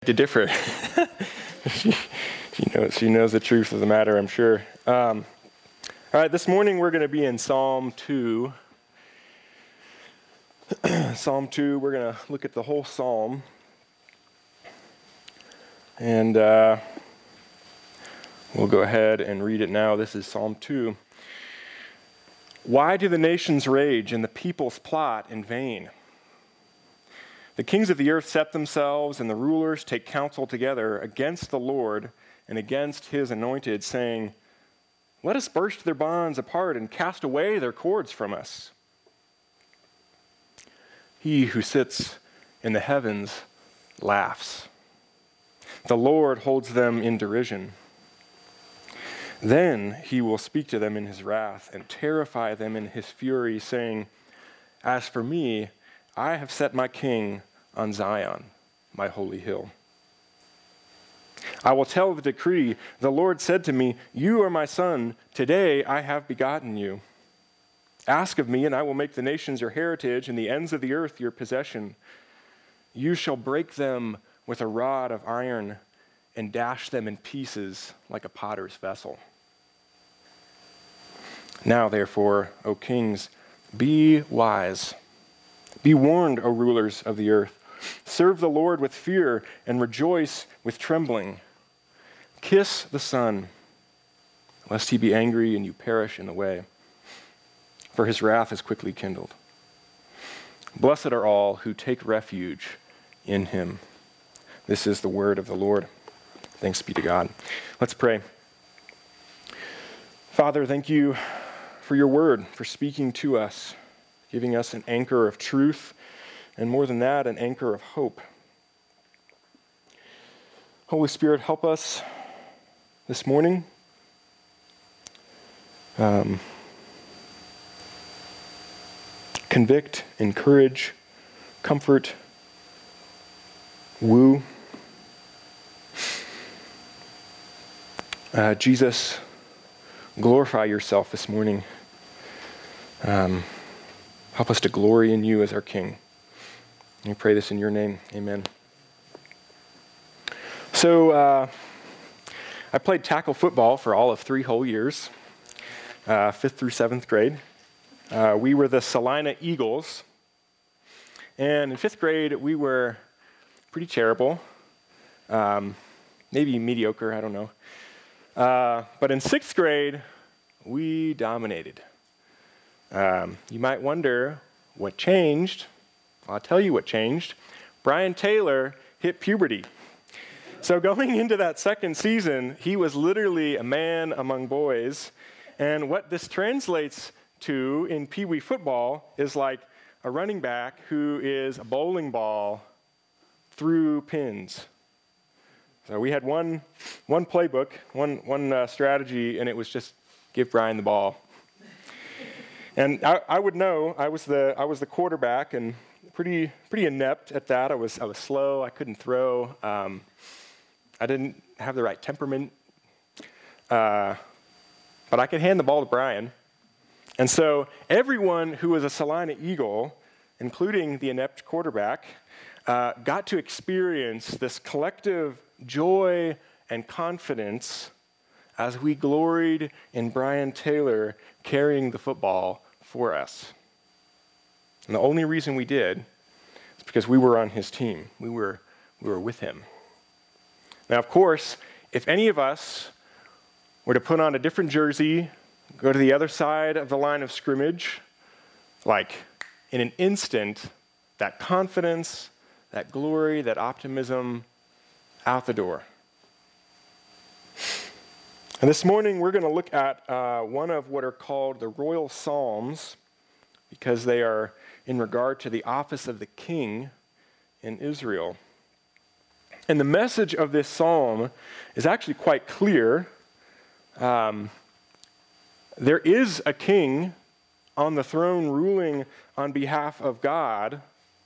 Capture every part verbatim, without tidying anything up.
to differ. she, she knows she knows the truth of the matter, I'm sure. Um, all right, this morning we're going to be in Psalm two. Psalm two, we're going to look at the whole psalm. And uh, we'll go ahead and read it now. This is Psalm two. Why do the nations rage and the peoples plot in vain? The kings of the earth set themselves, and the rulers take counsel together against the Lord and against his anointed, saying, "Let us burst their bonds apart and cast away their cords from us." He who sits in the heavens laughs. The Lord holds them in derision. Then he will speak to them in his wrath and terrify them in his fury, saying, "As for me, I have set my king on Zion, my holy hill. I will tell the decree. The Lord said to me, 'You are my son. Today I have begotten you.' Ask of me, and I will make the nations your heritage and the ends of the earth your possession. You shall break them with a rod of iron and dash them in pieces like a potter's vessel. Now, therefore, O kings, be wise. Be warned, O rulers of the earth. Serve the Lord with fear and rejoice with trembling. Kiss the Son, lest he be angry and you perish in the way, for his wrath is quickly kindled. Blessed are all who take refuge in him." This is the word of the Lord. Thanks be to God. Let's pray. Father, thank you for your word, for speaking to us, giving us an anchor of truth, and more than that, an anchor of hope. Holy Spirit, help us this morning. Um, convict, encourage, comfort, woo. Uh, Jesus, glorify yourself this morning. Um, help us to glory in you as our King. We pray this in your name. Amen. So, uh, I played tackle football for all of three whole years, uh, fifth through seventh grade. Uh, we were the Salina Eagles. And in fifth grade, we were pretty terrible. Um, maybe mediocre, I don't know. Uh, but in sixth grade, we dominated. Um, you might wonder what changed. I'll tell you what changed. Brian Taylor hit puberty. So going into that second season, he was literally a man among boys. And what this translates to in Pee Wee football is like a running back who is a bowling ball through pins. So we had one one playbook, one one uh, strategy, and it was just give Brian the ball. And I, I would know I was the I was the quarterback and pretty pretty inept at that. I was I was slow. I couldn't throw. Um, I didn't have the right temperament, uh, but I could hand the ball to Brian. And so everyone who was a Salina Eagle, including the inept quarterback, uh, got to experience this collective joy and confidence as we gloried in Brian Taylor carrying the football for us. And the only reason we did is because we were on his team. We were, we were with him. Now, of course, if any of us were to put on a different jersey, go to the other side of the line of scrimmage, like in an instant, that confidence, that glory, that optimism, out the door. And this morning, we're going to look at uh, one of what are called the Royal Psalms, because they are in regard to the office of the king in Israel. And the message of this psalm is actually quite clear. Um, there is a king on the throne ruling on behalf of God.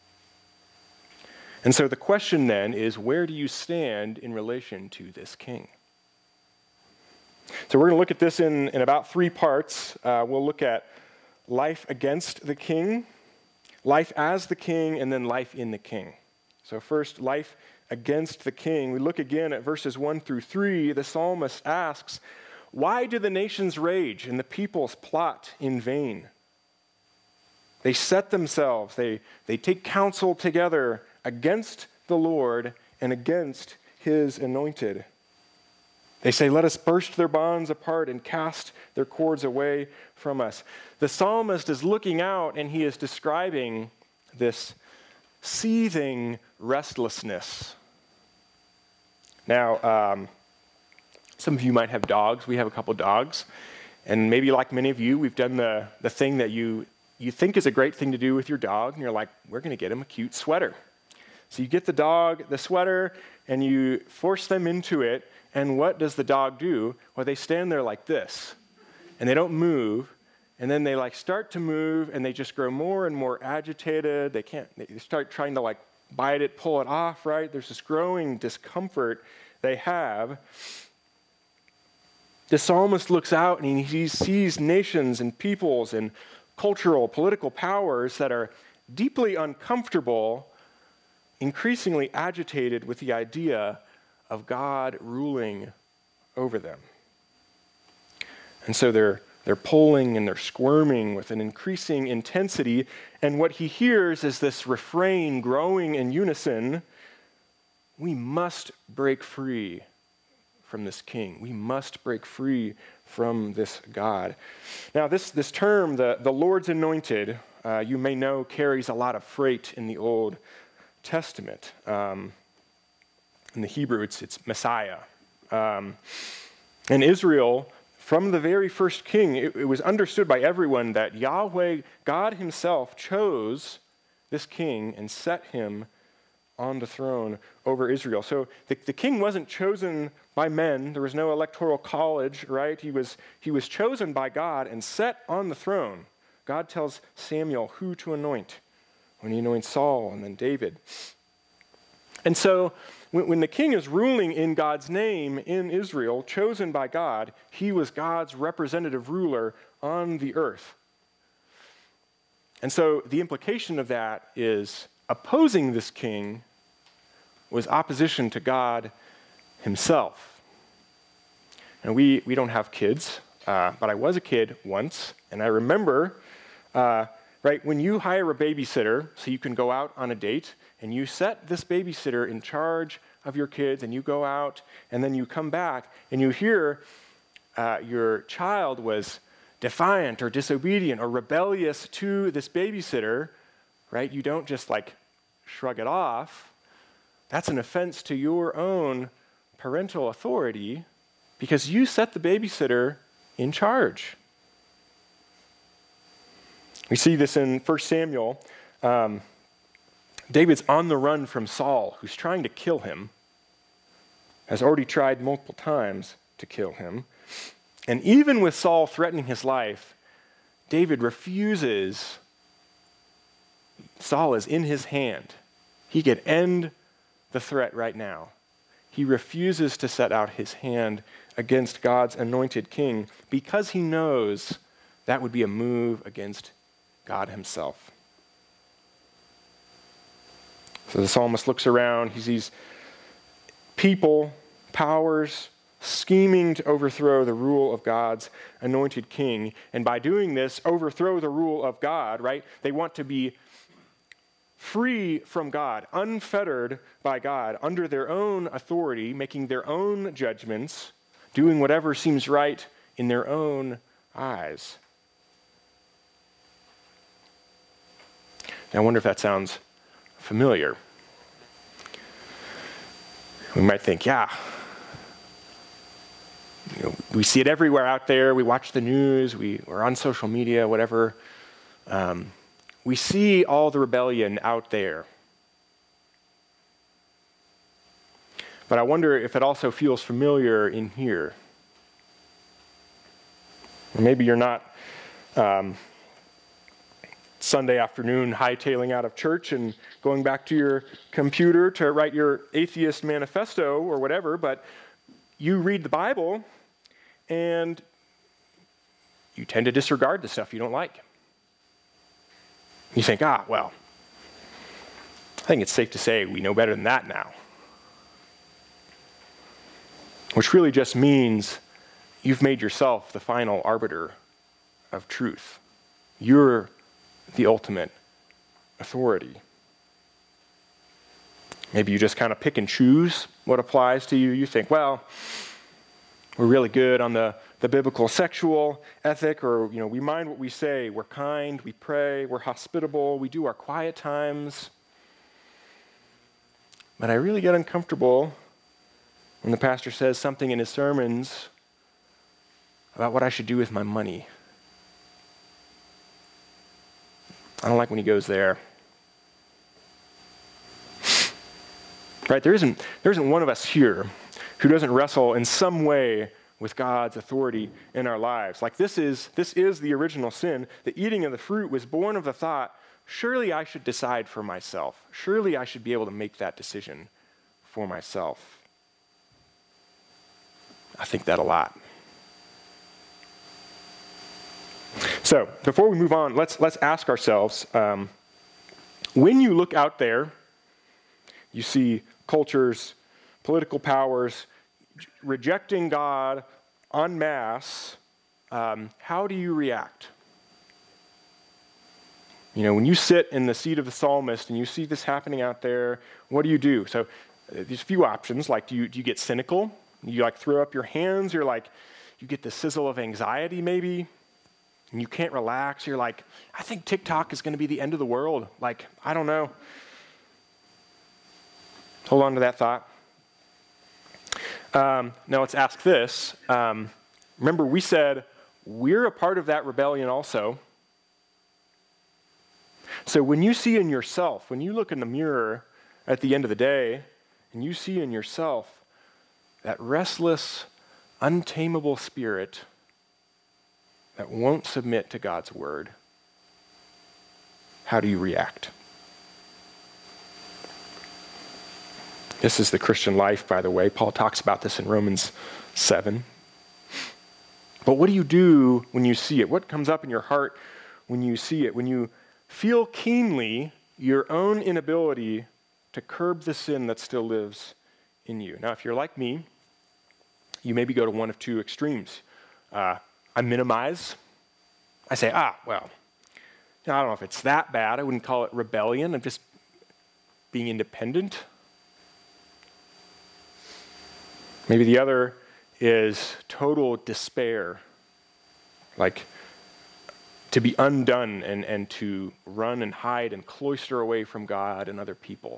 And so the question then is, where do you stand in relation to this king? So we're going to look at this in, in about three parts. Uh, we'll look at life against the king, life as the king, and then life in the king. So first, life against the king. We look again at verses one through three. The psalmist asks, "Why do the nations rage and the peoples plot in vain? They set themselves, they, they take counsel together against the Lord and against his anointed. They say, 'Let us burst their bonds apart and cast their cords away from us.'" The psalmist is looking out and he is describing this seething restlessness. Now, um, some of you might have dogs. We have a couple dogs. And maybe like many of you, we've done the, the thing that you, you think is a great thing to do with your dog. And you're like, we're going to get him a cute sweater. So you get the dog the sweater and you force them into it. And what does the dog do? Well, they stand there like this. And they don't move. And then they like start to move and they just grow more and more agitated. They can't, they start trying to like bite it, pull it off, right? There's this growing discomfort they have. The psalmist looks out and he sees nations and peoples and cultural, political powers that are deeply uncomfortable, increasingly agitated with the idea of God ruling over them. And so they're They're pulling and they're squirming with an increasing intensity. And what he hears is this refrain growing in unison: we must break free from this king. We must break free from this God. Now, this, this term, the, the Lord's anointed, uh, you may know carries a lot of freight in the Old Testament. Um, in the Hebrew, it's, it's Messiah. Um, in Israel, from the very first king, it, it was understood by everyone that Yahweh, God himself, chose this king and set him on the throne over Israel. So the, the king wasn't chosen by men. There was no electoral college, right? He was, he was chosen by God and set on the throne. God tells Samuel who to anoint when he anoints Saul and then David. And so when, when the king is ruling in God's name in Israel, chosen by God, he was God's representative ruler on the earth. And so the implication of that is opposing this king was opposition to God himself. And we, we don't have kids, uh, but I was a kid once, and I remember, uh, right, when you hire a babysitter so you can go out on a date, and you set this babysitter in charge of your kids, and you go out, and then you come back, and you hear uh, your child was defiant or disobedient or rebellious to this babysitter, right? You don't just like shrug it off. That's an offense to your own parental authority because you set the babysitter in charge. We see this in First Samuel. Um, David's on the run from Saul, who's trying to kill him, has already tried multiple times to kill him. And even with Saul threatening his life, David refuses. Saul is in his hand. He could end the threat right now. He refuses to set out his hand against God's anointed king because he knows that would be a move against God himself. So the psalmist looks around. He sees people, powers, scheming to overthrow the rule of God's anointed king. And by doing this, overthrow the rule of God, right? They want to be free from God, unfettered by God, under their own authority, making their own judgments, doing whatever seems right in their own eyes. Now, I wonder if that sounds familiar. We might think, yeah, you know, we see it everywhere out there. We watch the news. We, we're on social media, whatever. Um, we see all the rebellion out there. But I wonder if it also feels familiar in here. Or maybe you're not um, Sunday afternoon hightailing out of church and going back to your computer to write your atheist manifesto or whatever, but you read the Bible and you tend to disregard the stuff you don't like. You think, ah, well, I think it's safe to say we know better than that now. which really just means you've made yourself the final arbiter of truth. You're the ultimate authority. Maybe you just kind of pick and choose what applies to you. You think, well, we're really good on the, the biblical sexual ethic, or, you know, we mind what we say. We're kind, we pray, we're hospitable, we do our quiet times. But I really get uncomfortable when the pastor says something in his sermons about what I should do with my money. I don't like when he goes there. Right? There isn't, there isn't one of us here who doesn't wrestle in some way with God's authority in our lives. Like this is, this is the original sin. The eating of the fruit was born of the thought, surely I should decide for myself. Surely I should be able to make that decision for myself. I think that a lot. So before we move on, let's let's ask ourselves, um, when you look out there, you see cultures, political powers rejecting God en masse, um, how do you react? You know, when you sit in the seat of the psalmist and you see this happening out there, what do you do? So uh, there's a few options. Like, do you, do you get cynical? You like throw up your hands? You're like, you get the sizzle of anxiety maybe, and you can't relax. You're like, I think TikTok is going to be the end of the world. Like, I don't know. Hold on to that thought. Um, now let's ask this. Um, remember, we said we're a part of that rebellion also. So when you see in yourself, when you look in the mirror at the end of the day, and you see in yourself that restless, untamable spirit that won't submit to God's word, how do you react? This is the Christian life, by the way. Paul talks about this in Romans seven. But what do you do when you see it? What comes up in your heart when you see it? When you feel keenly your own inability to curb the sin that still lives in you. Now, if you're like me, you maybe go to one of two extremes. Uh, I minimize. I say, ah, well, I don't know if it's that bad. I wouldn't call it rebellion. I'm just being independent. Maybe the other is total despair, like to be undone and, and to run and hide and cloister away from God and other people.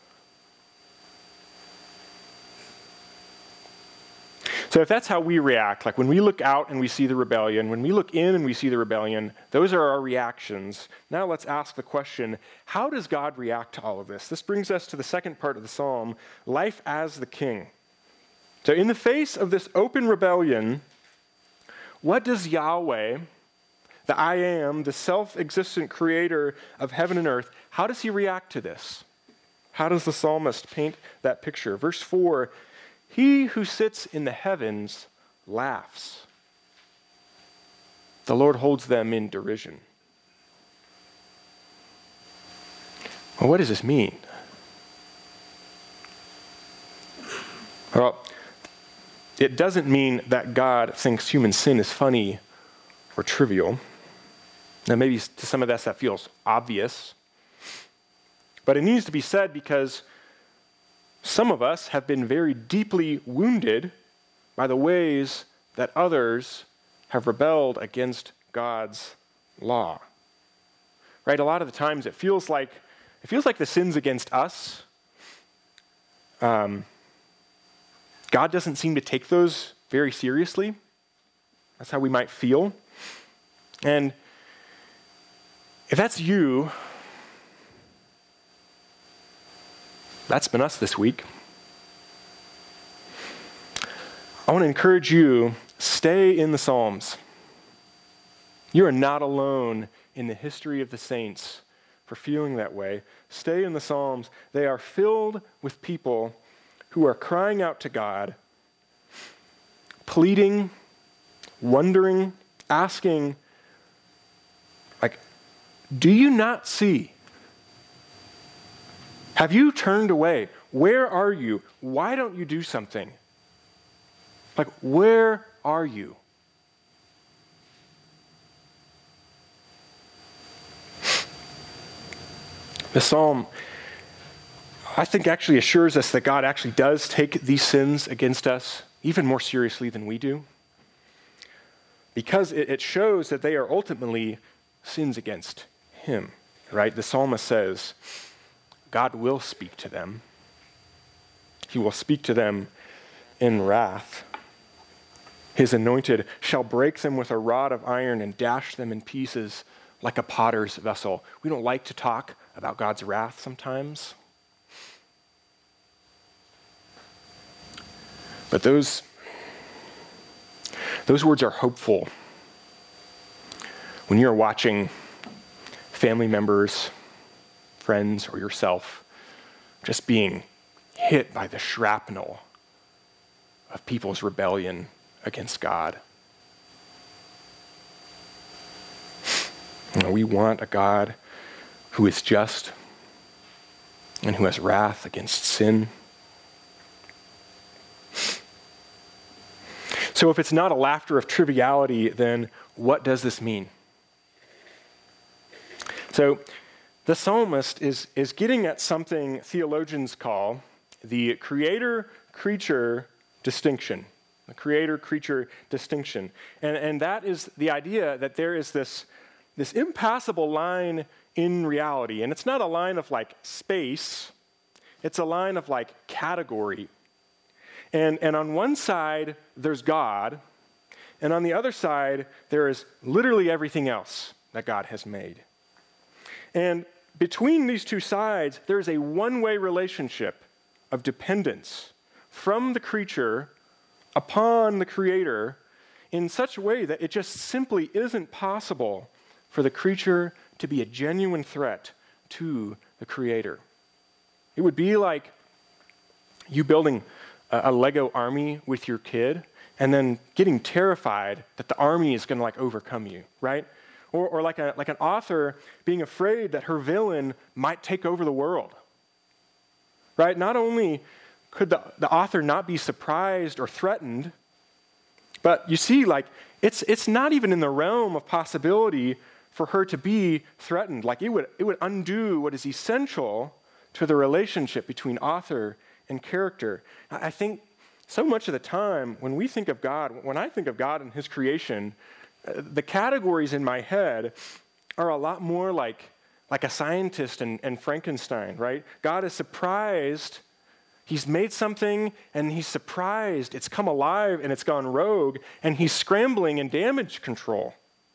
So if that's how we react, like when we look out and we see the rebellion, when we look in and we see the rebellion, those are our reactions. Now let's ask the question, how does God react to all of this? This brings us to the second part of the psalm, life as the king. So in the face of this open rebellion, what does Yahweh, the I am, the self-existent creator of heaven and earth, how does he react to this? How does the psalmist paint that picture? Verse four, he who sits in the heavens laughs. The Lord holds them in derision. Well, what does this mean? Well, it doesn't mean that God thinks human sin is funny or trivial. Now, maybe to some of us that feels obvious. But it needs to be said because some of us have been very deeply wounded by the ways that others have rebelled against God's law. Right? A lot of the times it feels like it feels like the sins against us. Um, God doesn't seem to take those very seriously. That's how we might feel. And if that's you, that's been us this week. I want to encourage you, stay in the Psalms. You are not alone in the history of the saints for feeling that way. Stay in the Psalms. They are filled with people who are crying out to God, pleading, wondering, asking, like, do you not see? Have you turned away? Where are you? Why don't you do something? Like, where are you? The psalm, I think, actually assures us that God actually does take these sins against us even more seriously than we do, because it, it shows that they are ultimately sins against him, right? The psalmist says, God will speak to them. He will speak to them in wrath. His anointed shall break them with a rod of iron and dash them in pieces like a potter's vessel. We don't like to talk about God's wrath sometimes. But those, those words are hopeful. When you're watching family members, friends, or yourself just being hit by the shrapnel of people's rebellion against God. You know, we want a God who is just and who has wrath against sin. So if it's not a laughter of triviality, then what does this mean? So the psalmist is, is getting at something theologians call the creator-creature distinction. The creator-creature distinction. And, and that is the idea that there is this, this impassable line in reality. And it's not a line of like space. It's a line of like category. And, and on one side, there's God. And on the other side, there is literally everything else that God has made. And between these two sides, there's a one-way relationship of dependence from the creature upon the creator in such a way that it just simply isn't possible for the creature to be a genuine threat to the creator. It would be like you building a, a Lego army with your kid and then getting terrified that the army is going to like overcome you, right? Or, or like, a, like an author being afraid that her villain might take over the world, right? Not only could the, the author not be surprised or threatened, but you see, like, it's it's not even in the realm of possibility for her to be threatened. Like, it would, it would undo what is essential to the relationship between author and character. I think so much of the time when we think of God, when I think of God and his creation, the categories in my head are a lot more like, like a scientist and, and Frankenstein, right? God is surprised. He's made something and he's surprised. It's come alive and it's gone rogue and he's scrambling in damage control.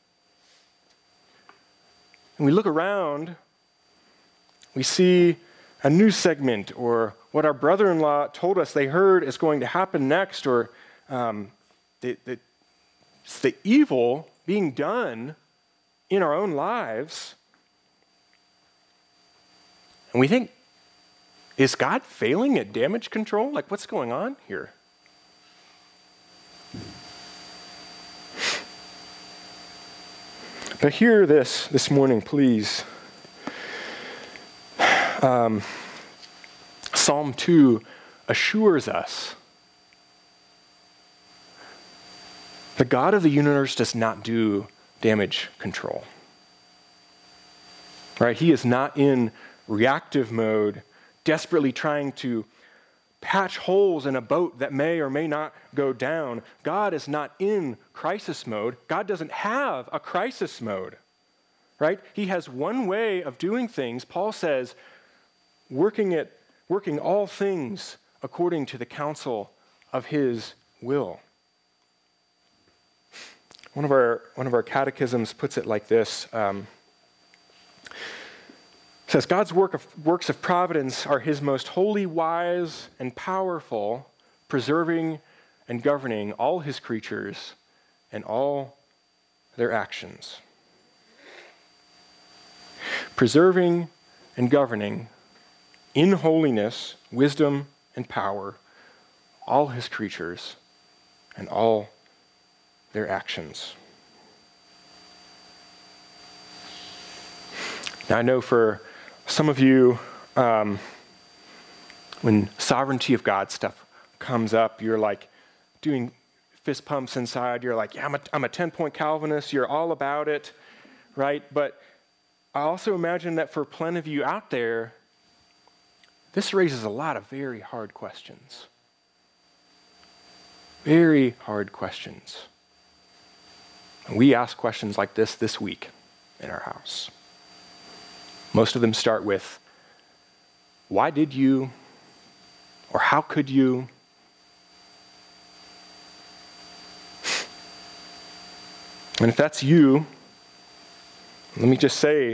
And we look around, we see a news segment or what our brother-in-law told us they heard is going to happen next, or um, the, the It's the evil being done in our own lives. And we think, is God failing at damage control? Like, what's going on here? But hear this this morning, please. Um, Psalm two assures us the God of the universe does not do damage control. Right? He is not in reactive mode, desperately trying to patch holes in a boat that may or may not go down. God is not in crisis mode. God doesn't have a crisis mode. Right? He has one way of doing things. Paul says, working it, working all things according to the counsel of his will. One of our one of our catechisms puts it like this. Um, says, God's work of, works of providence are his most holy, wise, and powerful, preserving and governing all his creatures and all their actions. Preserving and governing in holiness, wisdom, and power all his creatures and all their actions. Now, I know for some of you, um, when sovereignty of God stuff comes up, you're like doing fist pumps inside. You're like, yeah, I'm a, I'm a ten-point Calvinist. You're all about it, right? But I also imagine that for plenty of you out there, this raises a lot of very hard questions. Very hard questions. And we ask questions like this this week in our house. Most of them start with, why did you, or how could you? And if that's you, let me just say,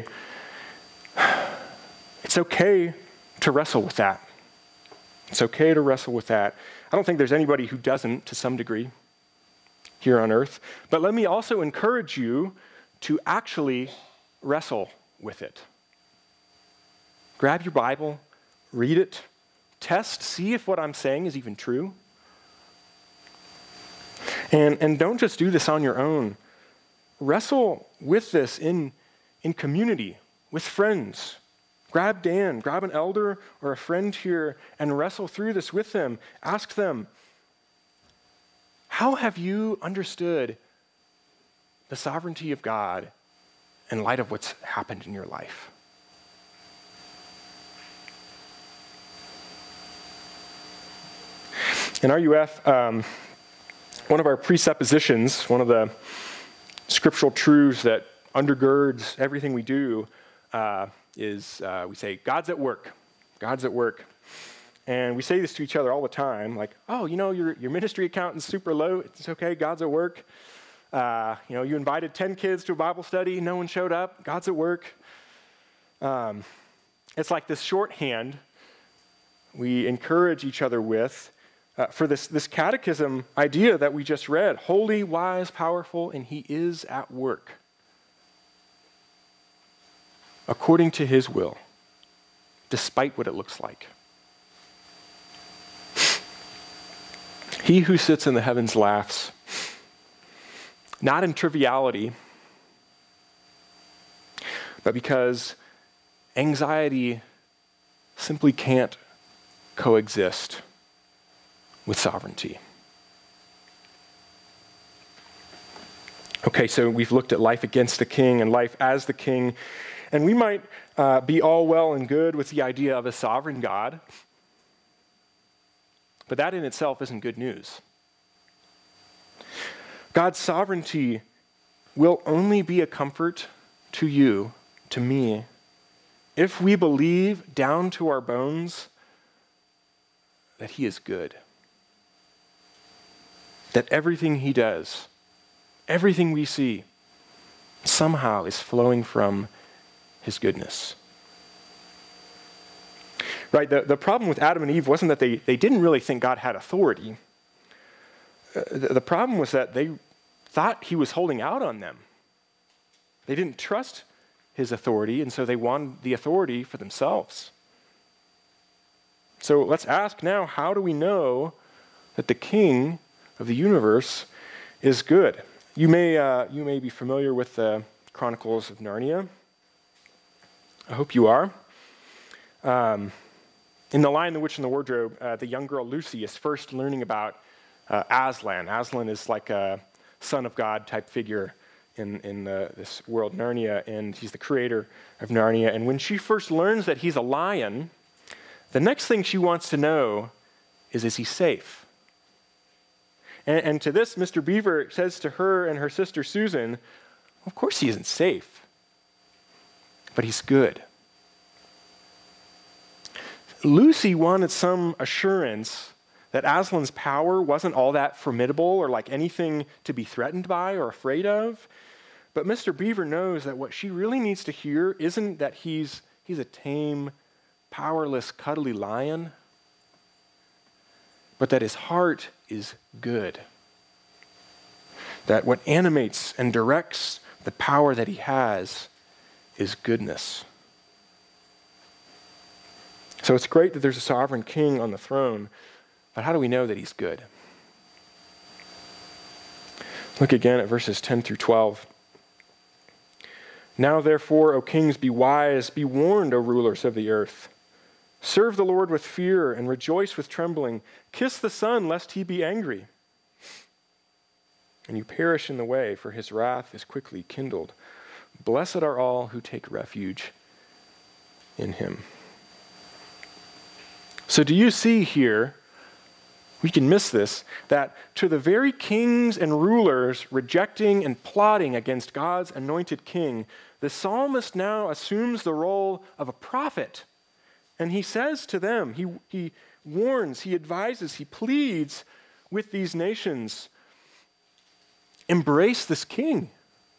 it's okay to wrestle with that. It's okay to wrestle with that. I don't think there's anybody who doesn't to some degree here on earth. But let me also encourage you to actually wrestle with it. Grab your Bible, read it, test, see if what I'm saying is even true. And, and don't just do this on your own. Wrestle with this in, in community, with friends. Grab Dan, grab an elder or a friend here and wrestle through this with them. Ask them, how have you understood the sovereignty of God in light of what's happened in your life? In R U F, um, one of our presuppositions, one of the scriptural truths that undergirds everything we do uh, is uh, we say, God's at work. God's at work. And we say this to each other all the time, like, oh, you know, your, your ministry account is super low. It's okay. God's at work. Uh, you know, you invited ten kids to a Bible study. No one showed up. God's at work. Um, it's like this shorthand we encourage each other with Uh, for this, this catechism idea that we just read, holy, wise, powerful, and he is at work according to his will, despite what it looks like. He who sits in the heavens laughs, not in triviality, but because anxiety simply can't coexist with sovereignty. Okay, so we've looked at life against the king and life as the king, and we might uh, be all well and good with the idea of a sovereign God, but that in itself isn't good news. God's sovereignty will only be a comfort to you, to me, if we believe down to our bones that he is good. That everything he does, everything we see, somehow is flowing from his goodness. Right, the, the problem with Adam and Eve wasn't that they, they didn't really think God had authority. Uh, the, the problem was that they thought he was holding out on them. They didn't trust his authority, and so they wanted the authority for themselves. So let's ask now, how do we know that the king of the universe is good? You may uh, you may be familiar with the Chronicles of Narnia. I hope you are. Um, in The Lion, the Witch, and the Wardrobe, uh, the young girl Lucy is first learning about uh, Aslan. Aslan is like a son of God type figure in, in the, this world, Narnia, and he's the creator of Narnia. And when she first learns that he's a lion, the next thing she wants to know is, is he safe? And, and to this, Mister Beaver says to her and her sister Susan, of course he isn't safe, but he's good. Lucy wanted some assurance that Aslan's power wasn't all that formidable or like anything to be threatened by or afraid of. But Mister Beaver knows that what she really needs to hear isn't that he's, he's a tame, powerless, cuddly lion, but that his heart is good. That what animates and directs the power that he has is goodness. So it's great that there's a sovereign king on the throne, but how do we know that he's good? Look again at verses ten through twelve. Now therefore, O kings, be wise, be warned, O rulers of the earth. Serve the Lord with fear and rejoice with trembling. Kiss the Son, lest he be angry. and you perish in the way, for his wrath is quickly kindled. Blessed are all who take refuge in him. So do you see here, we can miss this, that to the very kings and rulers rejecting and plotting against God's anointed king, the psalmist now assumes the role of a prophet. And he says to them, he, he warns, he advises, he pleads with these nations, embrace this king.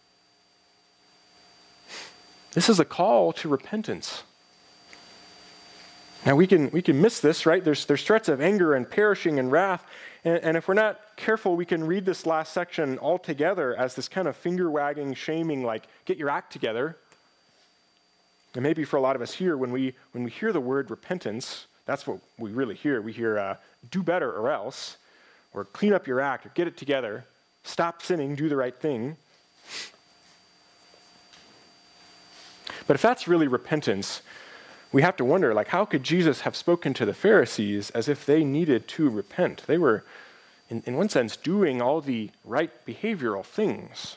This is a call to repentance. Now we can we can miss this, right? There's there's threats of anger and perishing and wrath, and, and if we're not careful, we can read this last section altogether as this kind of finger-wagging, shaming, like, get your act together. And maybe for a lot of us here, when we when we hear the word repentance, that's what we really hear. We hear, uh, do better or else, or clean up your act, or get it together, stop sinning, do the right thing. But if that's really repentance, we have to wonder, like, how could Jesus have spoken to the Pharisees as if they needed to repent? They were, in, in one sense, doing all the right behavioral things.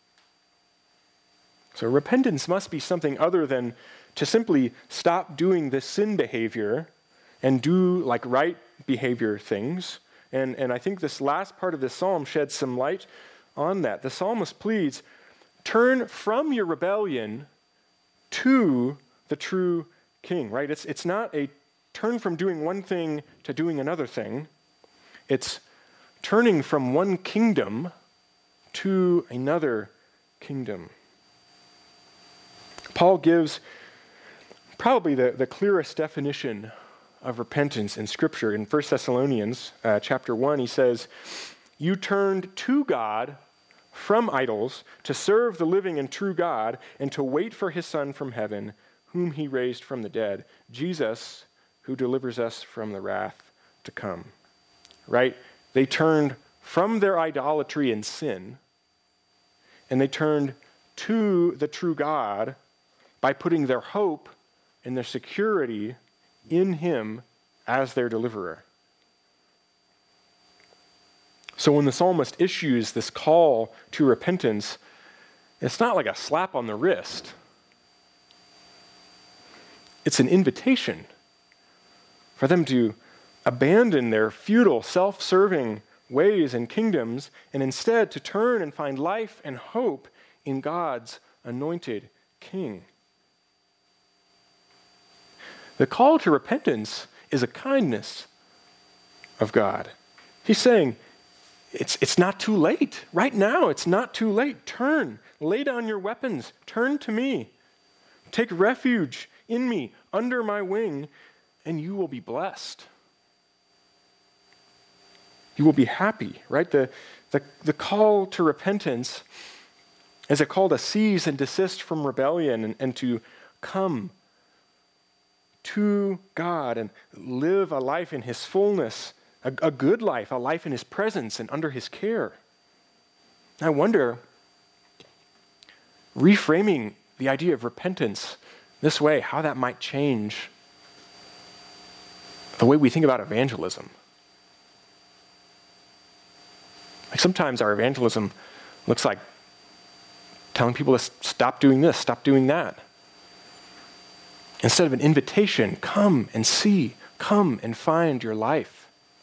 So repentance must be something other than to simply stop doing the sin behavior and do, like, right behavior things. And, and I think this last part of this psalm sheds some light on that. The psalmist pleads, turn from your rebellion to the true king, right? It's it's not a turn from doing one thing to doing another thing. It's turning from one kingdom to another kingdom. Paul gives probably the, the clearest definition of repentance in Scripture. In First Thessalonians uh, chapter one, he says, you turned to God from idols to serve the living and true God and to wait for his Son from heaven, whom he raised from the dead, Jesus, who delivers us from the wrath to come. Right? They turned from their idolatry and sin, and they turned to the true God by putting their hope and their security in him as their deliverer. So when the psalmist issues this call to repentance, it's not like a slap on the wrist. It's an invitation for them to abandon their futile, self-serving ways and kingdoms and instead to turn and find life and hope in God's anointed king. The call to repentance is a kindness of God. He's saying, it's, it's not too late. Right now, it's not too late. Turn, lay down your weapons, turn to me. Take refuge in me, under my wing, and you will be blessed. You will be happy, right? The, the, the call to repentance is a call to cease and desist from rebellion and, and to come to God and live a life in his fullness, a, a good life, a life in his presence and under his care. I wonder, reframing the idea of repentance this way, how that might change the way we think about evangelism. Like sometimes our evangelism looks like telling people to stop doing this, stop doing that. Instead of an invitation, come and see, come and find your life.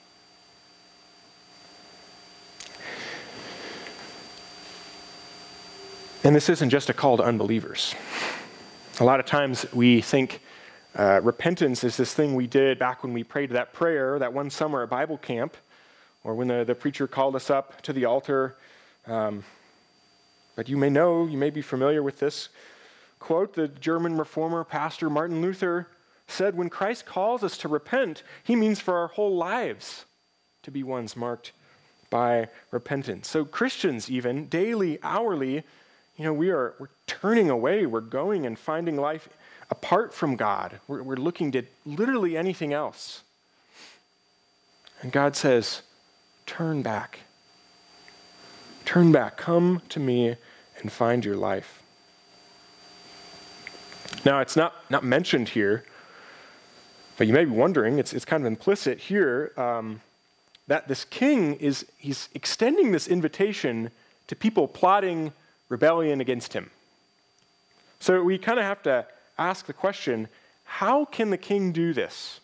And this isn't just a call to unbelievers. A lot of times we think uh, repentance is this thing we did back when we prayed that prayer that one summer at Bible camp, or when the, the preacher called us up to the altar. Um, but you may know, you may be familiar with this quote. The German reformer pastor Martin Luther said, when Christ calls us to repent, he means for our whole lives to be ones marked by repentance. So Christians even, daily, hourly, you know, we are we're turning away, we're going and finding life apart from God. We're, we're looking to literally anything else. And God says, turn back. Turn back. Come to me and find your life. Now, it's not, not mentioned here, but you may be wondering, it's, it's kind of implicit here. Um, that this king is, he's extending this invitation to people plotting rebellion against him. So we kind of have to ask the question, how can the king do this?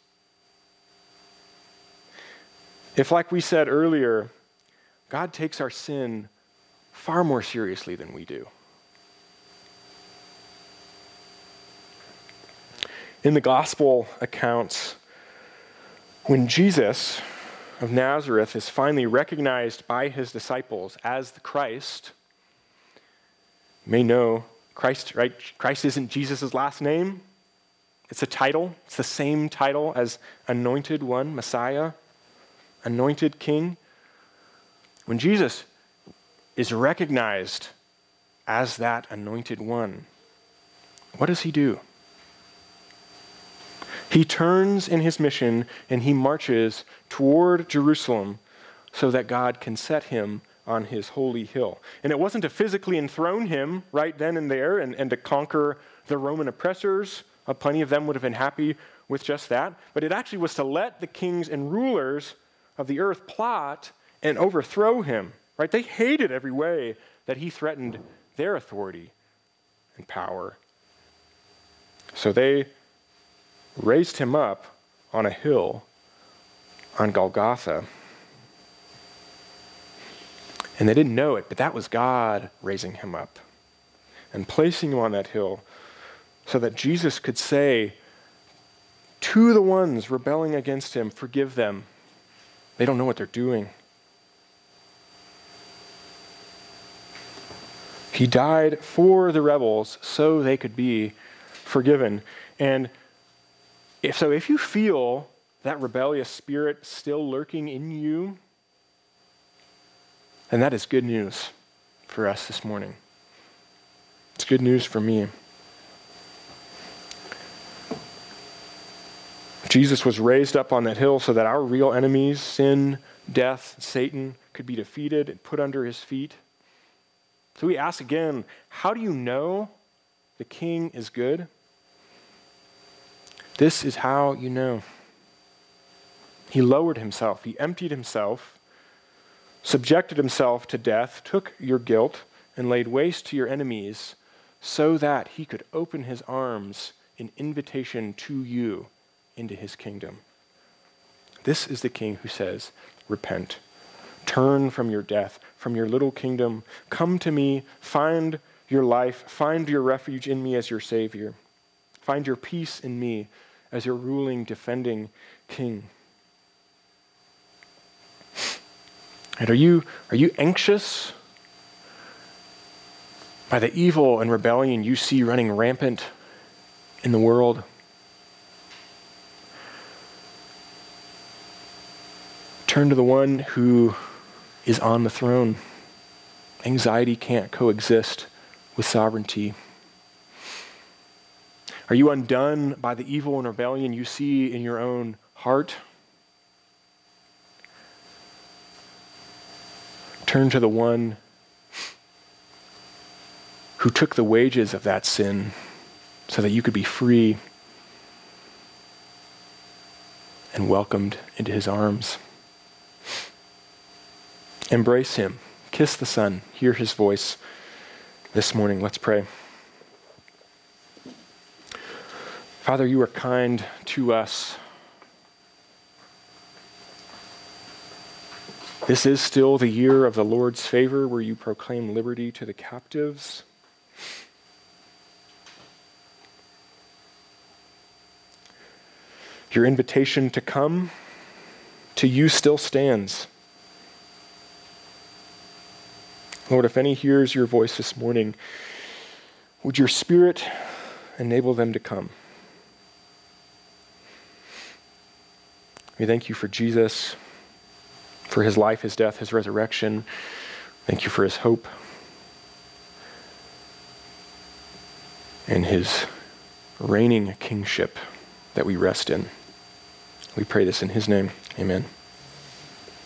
If, like we said earlier, God takes our sin far more seriously than we do. In the gospel accounts, when Jesus of Nazareth is finally recognized by his disciples as the Christ, you may know Christ, right? Christ isn't Jesus' last name. It's a title. It's the same title as Anointed One, Messiah, Anointed King. When Jesus is recognized as that Anointed One, what does he do? He turns in his mission and he marches toward Jerusalem so that God can set him on his holy hill. And it wasn't to physically enthrone him right then and there and, and to conquer the Roman oppressors. Uh, plenty of them would have been happy with just that. But it actually was to let the kings and rulers of the earth plot and overthrow him. Right? They hated every way that he threatened their authority and power. So they raised him up on a hill on Golgotha. And they didn't know it, but that was God raising him up and placing him on that hill so that Jesus could say to the ones rebelling against him, forgive them. They don't know what they're doing. He died for the rebels so they could be forgiven. And if so, if you feel that rebellious spirit still lurking in you, then that is good news for us this morning. It's good news for me. Jesus was raised up on that hill so that our real enemies, sin, death, Satan, could be defeated and put under his feet. So we ask again, how do you know the king is good? This is how you know. He lowered himself. He emptied himself, subjected himself to death, took your guilt, and laid waste to your enemies so that he could open his arms in invitation to you into his kingdom. This is the king who says, repent. Turn from your death, from your little kingdom. Come to me, find your life, find your refuge in me as your Savior. Find your peace in me as your ruling, defending king. And are you, are you anxious by the evil and rebellion you see running rampant in the world? Turn to the one who is on the throne. Anxiety can't coexist with sovereignty. Are you undone by the evil and rebellion you see in your own heart? Turn to the one who took the wages of that sin so that you could be free and welcomed into his arms. Embrace him. Kiss the Son. Hear his voice this morning. Let's pray. Father, you are kind to us. This is still the year of the Lord's favor where you proclaim liberty to the captives. Your invitation to come to you still stands. Lord, if any hears your voice this morning, would your Spirit enable them to come? We thank you for Jesus, for his life, his death, his resurrection. Thank you for his hope and his reigning kingship that we rest in. We pray this in his name. Amen.